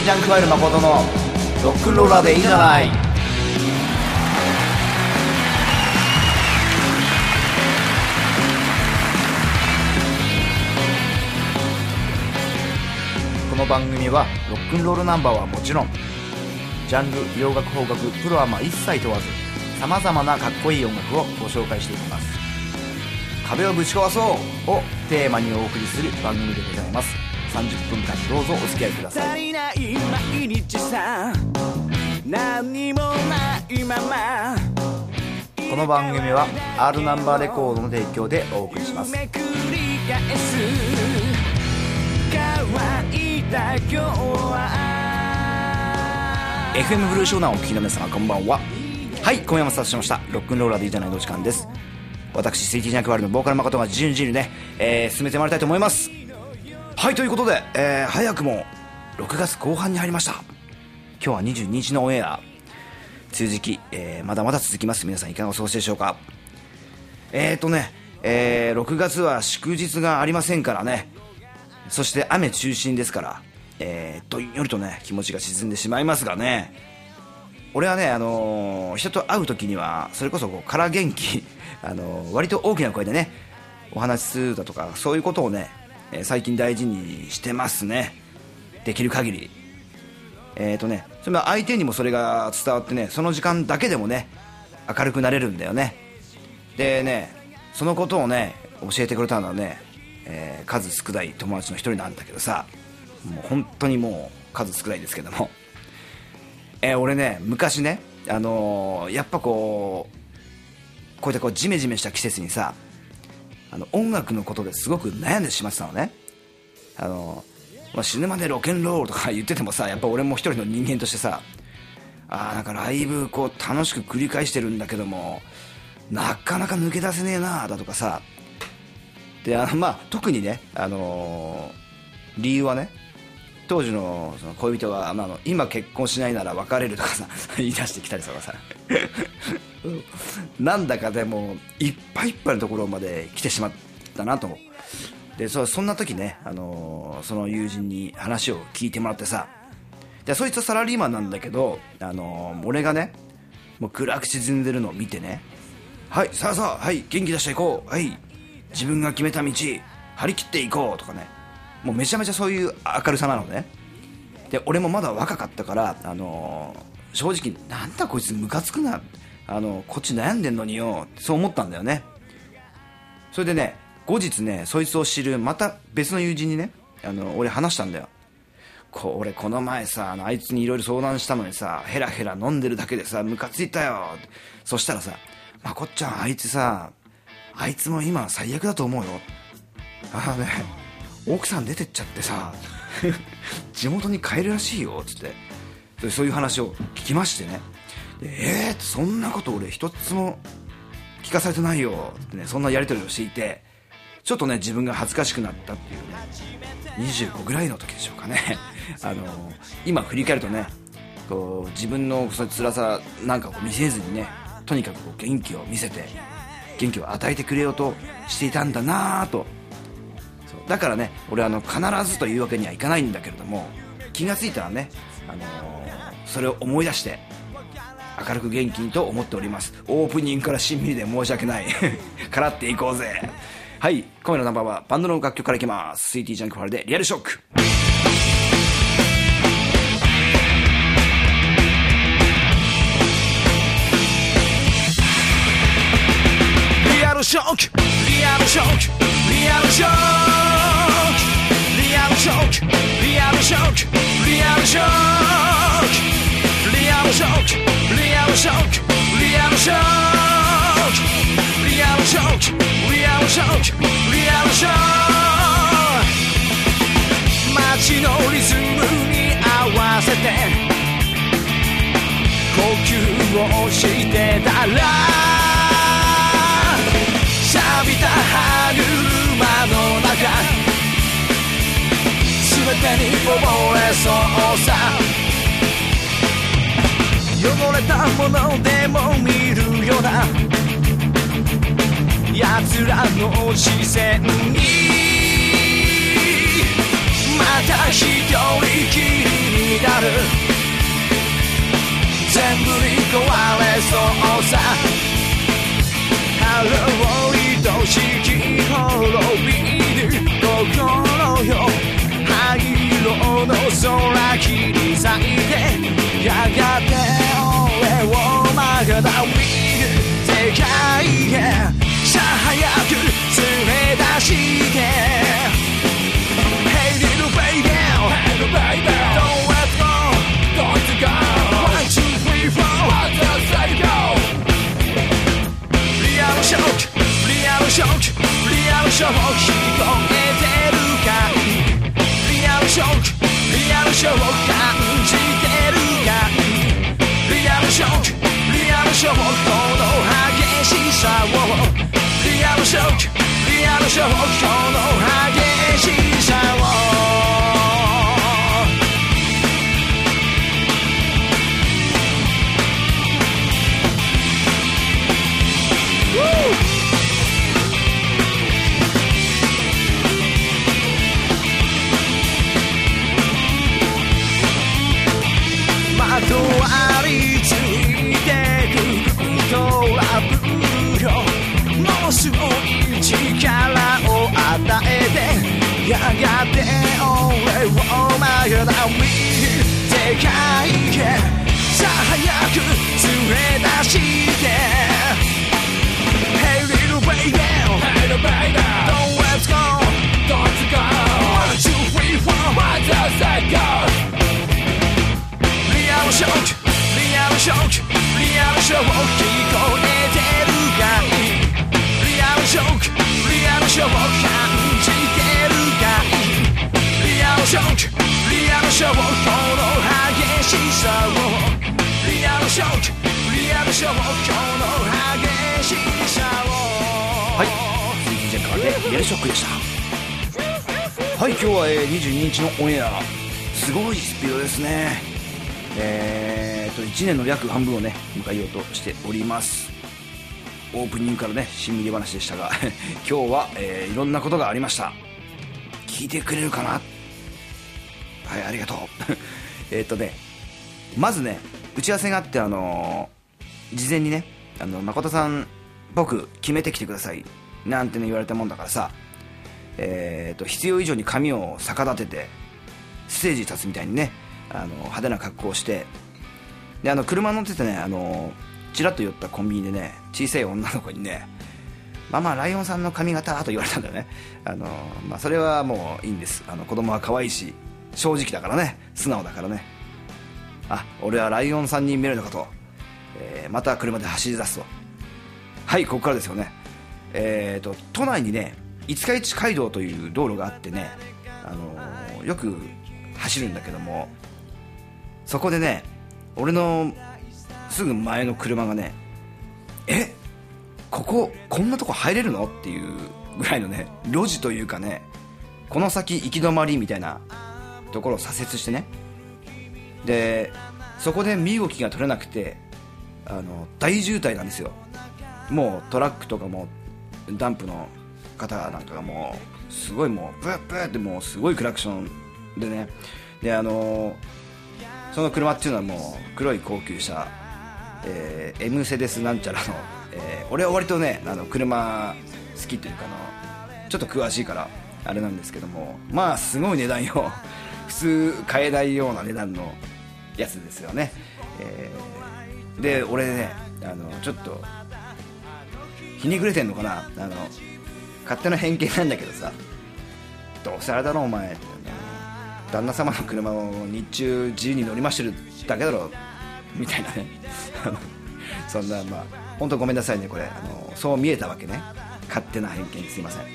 ジャンクワイル誠のロックンローラーでいいじゃない。この番組はロックンロールナンバーはもちろん、ジャンル、洋楽、邦楽、プロアマ一切問わず、さまざまなかっこいい音楽をご紹介していきます。壁をぶち壊そうをテーマにお送りする番組でございます。30分間どうぞお付き合いください。 足りない毎日さ、何もないまま。 この番組は R ナンバーレコードの提供でお送りします。 めくり返す乾いた今日は FM ブルー湘南をお聞きの皆様こんばんは。はい、今夜もスタートしましたロックンローラーでいいじゃないの時間です。私スイーティージャンクワールドのボーカル誠がじゅんじゅんね、進めてまいりたいと思います。はい、ということで、早くも6月後半に入りました。今日は22日のオンエア、梅雨時期、まだまだ続きます。皆さんいかがお過ごしでしょうか。6月は祝日がありませんからね。そして雨中心ですから、どんよりとね気持ちが沈んでしまいますがね。俺はね、人と会う時にはそれこそこうから元気割と大きな声でねお話しするだとか、そういうことをね、最近大事にしてますね。できる限りそれは相手にもそれが伝わってね、その時間だけでもね明るくなれるんだよね。でね、そのことをね教えてくれたのはね、数少ない友達の一人なんだけどさ、もう本当にもう数少ないですけども、俺ね昔ね、やっぱこういったこうジメジメした季節にさ、音楽のことですごく悩んでしまってたのね。死ぬまでロケンロールとか言っててもさ、やっぱ俺も一人の人間としてさ、なんかライブこう楽しく繰り返してるんだけどもなかなか抜け出せねえなだとかさ。で特にね、理由はね、当時のその恋人が、今結婚しないなら別れるとかさ言い出してきたりとかさなんだかでもいっぱいいっぱいのところまで来てしまったなと。でそんな時ね、その友人に話を聞いてもらってさ、でそいつはサラリーマンなんだけど、俺がねもう暗く沈んでるのを見てね、はいさあはい元気出していこう、はい自分が決めた道張り切っていこうとかね、もうめちゃめちゃそういう明るさなのね。で俺もまだ若かったから、正直なんだこいつムカつくな、こっち悩んでんのによ、そう思ったんだよね。それでね後日ね、そいつを知るまた別の友人にね、俺話したんだよ。俺この前さあいつにいろいろ相談したのにさ、ヘラヘラ飲んでるだけでさムカついたよ。そしたらさ、まこっちゃんあいつさ、あいつも今最悪だと思うよ。奥さん出てっちゃってさ地元に帰るらしいよつって、そういう話を聞きましてね。でそんなこと俺一つも聞かされてないよってね、そんなやり取りをしていて、ちょっとね自分が恥ずかしくなったっていうね、25ぐらいの時でしょうかね今振り返るとね、こう自分のその辛さなんかを見せずにね、とにかくこう元気を見せて元気を与えてくれようとしていたんだなと。だからね俺は必ずというわけにはいかないんだけれども、気がついたらね、それを思い出して明るく元気にと思っております。オープニングからしんみりで申し訳ないからっていこうぜ。はい、今夜のナンバーはバンドの楽曲からいきます。スイーティージャンクファルでリアルショック。 リアルショックリアルショックリアルショックリアルショックリアルショックリアルショックリアルショックリアルショックリアルショックリアルショックリアルショックリアルショック街のリズムに合わせて呼吸をしてたら、錆びた歯車の中全てに溺れそうさ。汚れたものでも見るような奴らの視線にまた一人きりになる全部に壊れそうさ春を愛しき滅びる心よ灰色の空切り裂いてやがて俺をまだ見る世界へさあ早く連れ出して Hey little baby Hey little baby Don't let go Don't go 1, 2, 3, 4 What does that go リアルショックリアルショックリアルショック聞こえてるかいリアルショックリアルショック感じてるかいリアルショックリアルショックこの激しさをリアルショックリアルショックこの激しさをまとわりついてくトラブルよもうすぐに力を与えてやがて俺をまだ見る世界へさあ早く連れ出して Hey little baby Hey little baby Don't let's go Don't go 1, 2, 3, 4 What does that go リアルショックリアルショックリアルショック聞こえてるかいリアルショックリアルショック感じてるかいリアルショックリアルショックこの激しさをリアルショックリアルショックこの激しさをはい鈴木ジャッカーでリアルショックでした。はい、今日は22日のオンエアすごいスピードですね。1年の約半分をね迎えようとしております。オープニングからねしんみり話でしたが今日は、いろんなことがありました。聞いてくれるかな。はい、ありがとうまずね打ち合わせがあって事前にね誠さん僕決めてきてくださいなんてね言われたもんだからさ必要以上に髪を逆立ててステージに立つみたいにね派手な格好をしてで車乗っててねちらっと寄ったコンビニでね小さい女の子にねママライオンさんの髪型と言われたんだよね。それはもういいんです。子供は可愛いし正直だからね素直だからねあ俺はライオンさんに見えるのかと、また車で走り出すとはいここからですよね。都内にね五日市街道という道路があってねよく走るんだけどもそこでね俺のすぐ前の車がねこんなとこ入れるのっていうぐらいのね路地というかねこの先行き止まりみたいなところを左折してねでそこで身動きが取れなくて大渋滞なんですよ。もうトラックとかもダンプの方なんかがもうすごいもうブーブーってもうすごいクラクションでねでその車っていうのはもう黒い高級車、エムセデスなんちゃらの、俺は割とね車好きというかちょっと詳しいからあれなんですけどもまあすごい値段よ普通買えないような値段のやつですよね。で俺ねちょっとひねくれてんのかな勝手な偏見なんだけどさどうせあれだろお前旦那様の車を日中自由に乗り回してるだけだろみたいなねそんな本当ごめんなさいねこれそう見えたわけね勝手な偏見すいません。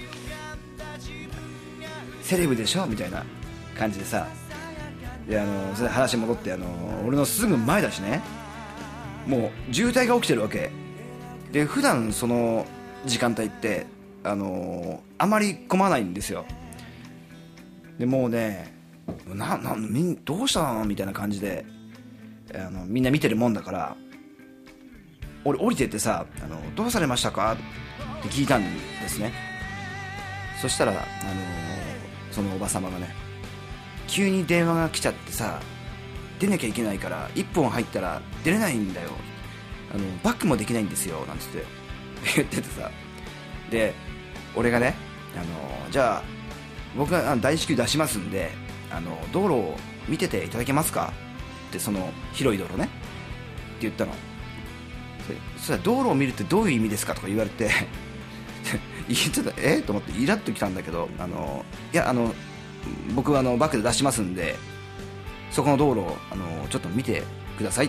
セレブでしょみたいな感じでさでそれで話戻って俺のすぐ前だしねもう渋滞が起きてるわけで普段その時間帯ってあまり混まないんですよ。でもうねどうしたのみたいな感じでみんな見てるもんだから俺降りてってさどうされましたかって聞いたんですね。そしたらそのおばさまがね急に電話が来ちゃってさ出なきゃいけないから1本入ったら出れないんだよ、バックもできないんですよなんつって言っててさ、で俺がね、じゃあ僕が大至急出しますんで道路を見てていただけますかって、その広い道路ねって言ったの。そしたら道路を見るってどういう意味ですかとか言われてちょっとと思ってイラッときたんだけど、いや僕はバックで出しますんでそこの道路をちょっと見てください。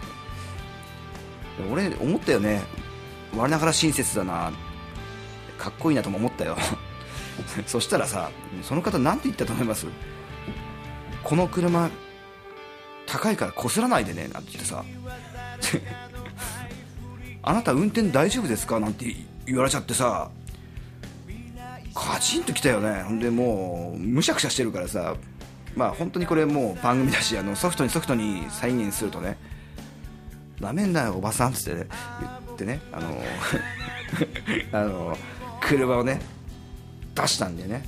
俺思ったよね、我ながら親切だな、かっこいいなとも思ったよそしたらさ、その方なんて言ったと思います？この車高いから擦らないでねなんて言ってさあなた運転大丈夫ですかなんて言われちゃってさ、カチンときたよね。ほんでもうむしゃくしゃしてるからさ、まあ本当にこれもう番組だしソフトに再現するとね、ダメんだよおばさんっつって、ね、言ってね車をね出したんでね、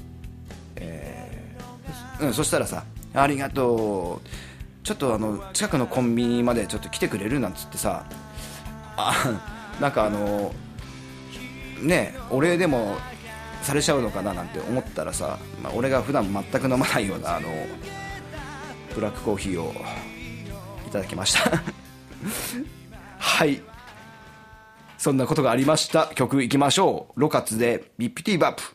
そしたらさ、ありがとう、ちょっと近くのコンビニまでちょっと来てくれるなんつってさ、なんかねお礼でもされちゃうのかななんて思ったらさ、俺が普段全く飲まないようなブラックコーヒーをいただきましたはい、そんなことがありました。曲いきましょう。ロカツでビッピティバップ。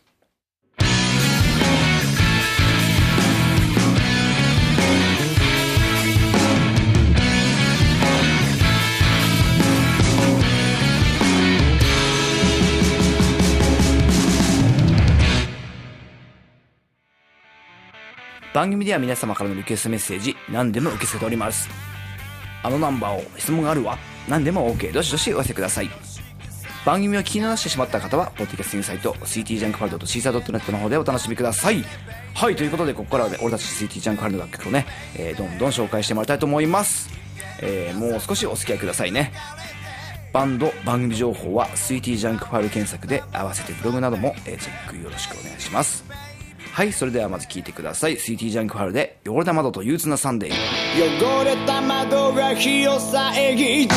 番組では皆様からのリクエストメッセージ何でも受け付けております。ナンバーを質問があるわ、何でも OK、 どしどしお寄せください。番組を聞き逃してしまった方はポッドキャスティングサイト CT ジャンクファルドとシーサー .net の方でお楽しみください。はい、ということでここからは、ね、俺たち CT ジャンクファルドの楽曲をね、どんどん紹介してもらいたいと思います。もう少しお付き合いくださいね。バンド番組情報は CT ジャンクファイル検索で、合わせてブログなどもチェックよろしくお願いします。はい、それではまず聴いてください。 CT ジャンクファイルで汚れた窓と憂鬱なサンデー。 汚れた窓が日を遮って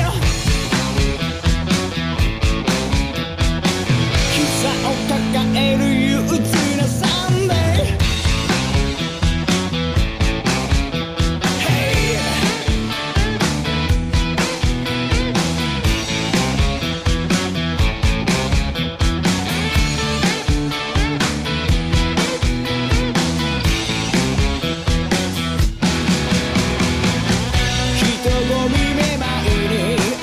膝を抱える憂鬱なサンデー。人混みめまいに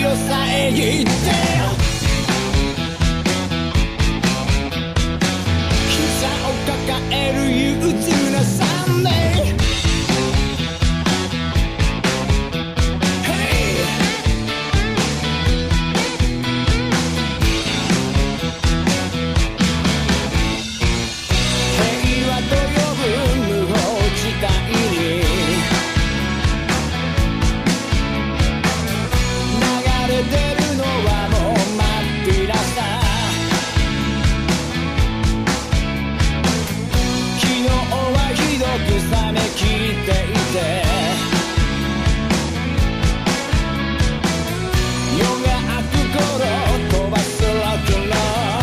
を遮って膝を抱える憂鬱なサンデー冷めきっていて夜が明く頃飛ばすロックンロー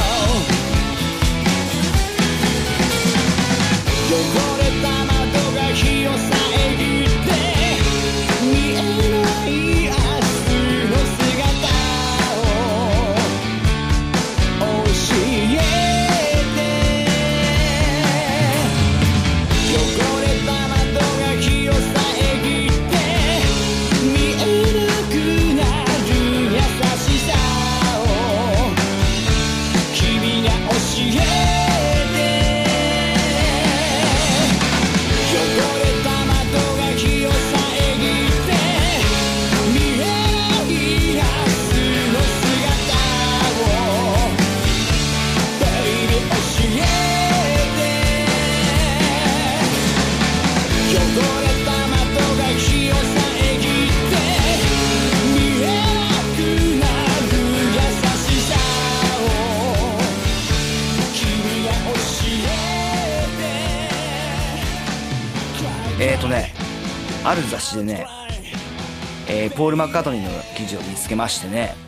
ル汚れた窓が日を遮って見えない明日の姿を教えある雑誌でね、ポール・マッカートニーの記事を見つけましてね、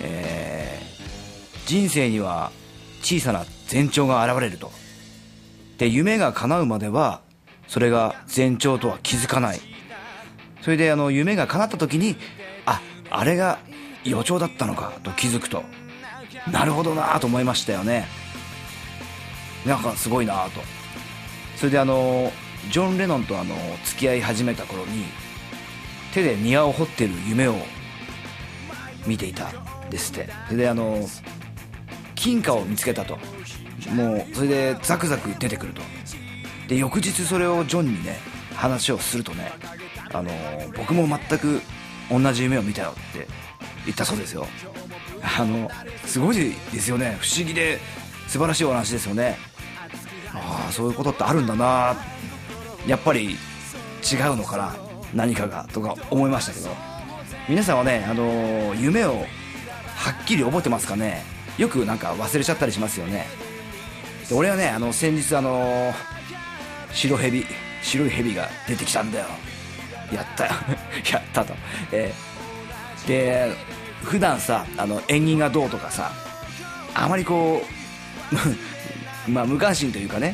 人生には小さな前兆が現れると。で、夢が叶うまではそれが前兆とは気づかない。それで夢が叶った時にあれが予兆だったのかと気づくと、なるほどなと思いましたよね。なんかすごいなと。それでジョン・レノンと付き合い始めた頃に手で庭を掘ってる夢を見ていたですって。それで金貨を見つけたと。もうそれでザクザク出てくると。で翌日それをジョンにね話をするとね、僕も全く同じ夢を見たよって言ったそうですよ。すごいですよね。不思議で素晴らしいお話ですよね。そういうことってあるんだな、やっぱり違うのかな何かがとか思いましたけど、皆さんはね夢をはっきり覚えてますかね。よくなんか忘れちゃったりしますよね。で俺はね先日白い蛇が出てきたんだよ。やったよやったと。で普段さ縁起がどうとかさあまりこうまあ無関心というかね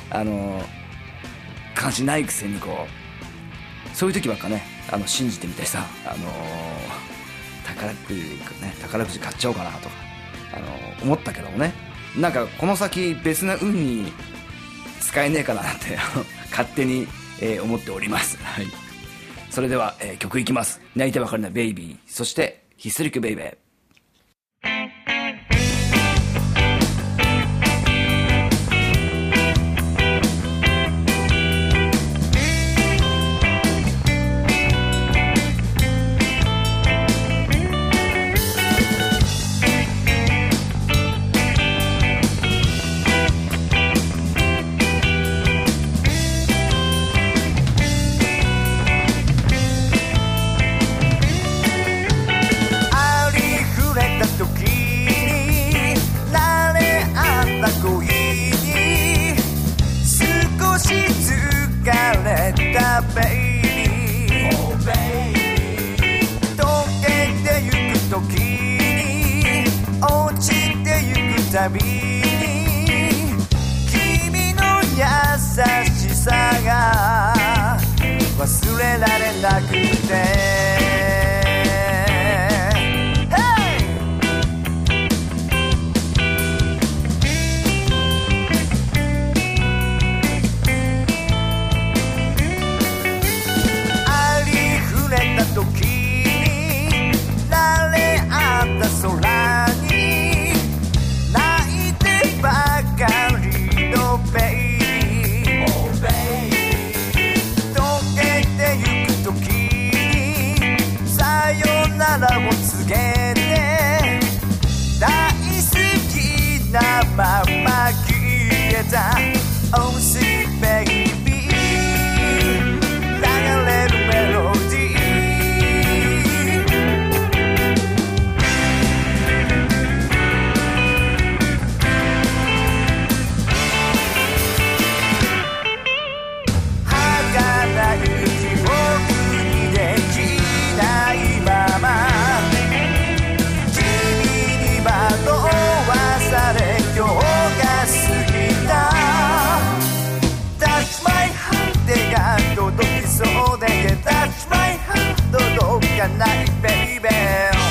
関心ないくせにこうそういう時ばっかね信じてみたりさ宝くじ買っちゃおうかなとか思ったけどもね、なんかこの先別な運に使えねえかなって勝手に、思っております。はい。それでは、曲いきます。泣いてばかりなベイビー、そしてヒステリックベイベー。 たびに君の優しさが忘れられなくてありふれた時に慣れかないベイベー。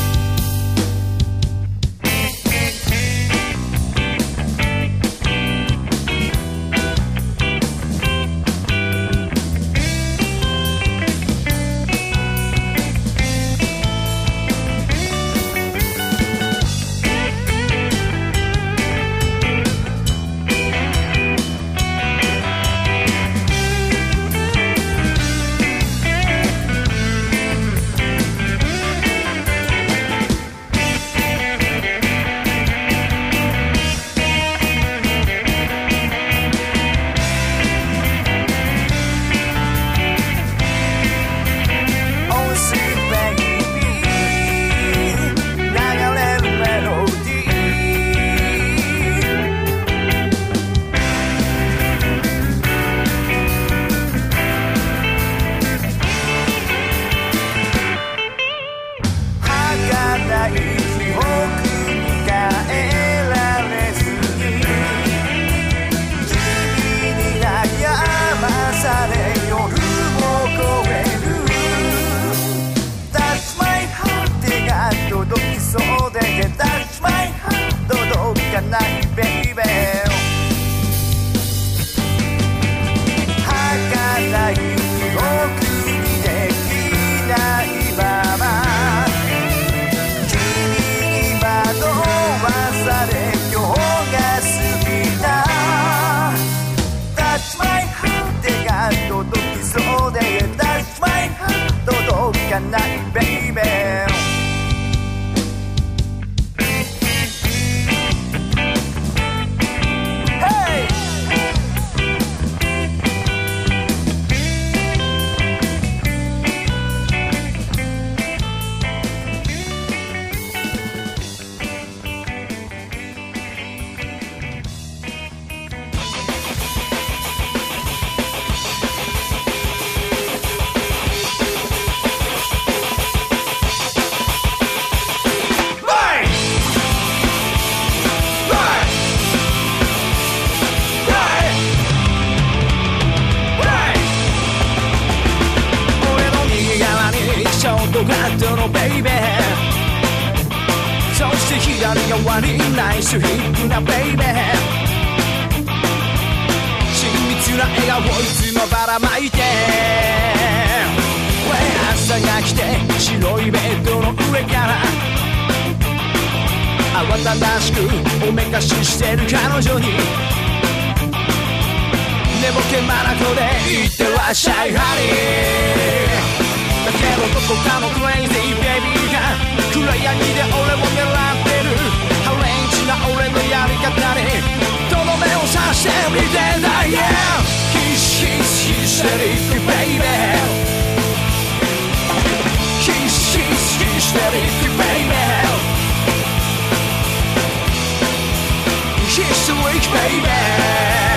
ナイスヒップなベイベー、親密な笑顔をいつもばらまいて、朝が来て白いベッドの上から慌ただしくおめかししてる彼女に寝ぼけまなこで言ってらっしゃいハニー。だけどどこかのクレイジーベイビーが暗闇で俺を狙ってる。ハレンチな俺のやり方にとどめを刺してみてんだ、yeah。 Kiss Kiss Hysteric Baby Kiss Kiss Hysteric Baby Hysteric Baby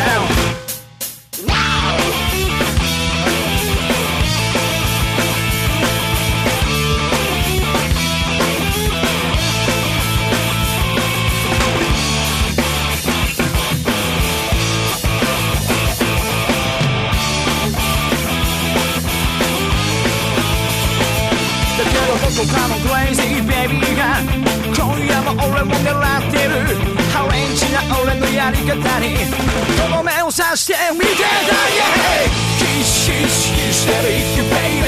どこかのクレイジーベイビーが今夜も俺を狙ってる。ハレンチな俺のやり方にとどめを刺してみてだ、yeah。 Kiss Kiss Hysteric Baby。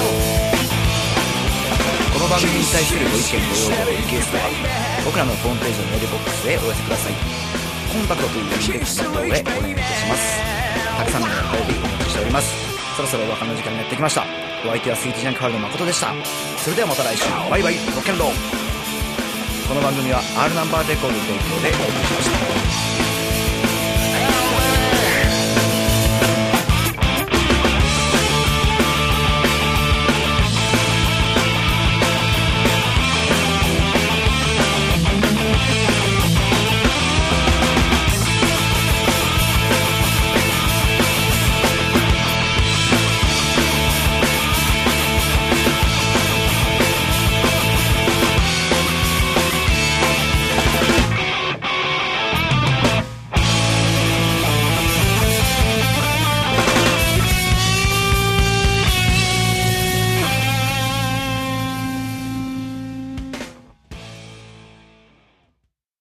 この番組に対するご意見ご要望リクエストは僕らのホームページのメールボックスへお寄せください。コンタクトというテキストの方へお願いいたします。たくさんのお便りお待ちしております。そろそろお別れの時間にやってきました。お相手はスイートジャンクハルの誠でした。それではまた来週、バイバイ、ロッケンロー。この番組は R ナンバーレコードの提供でお送りしました。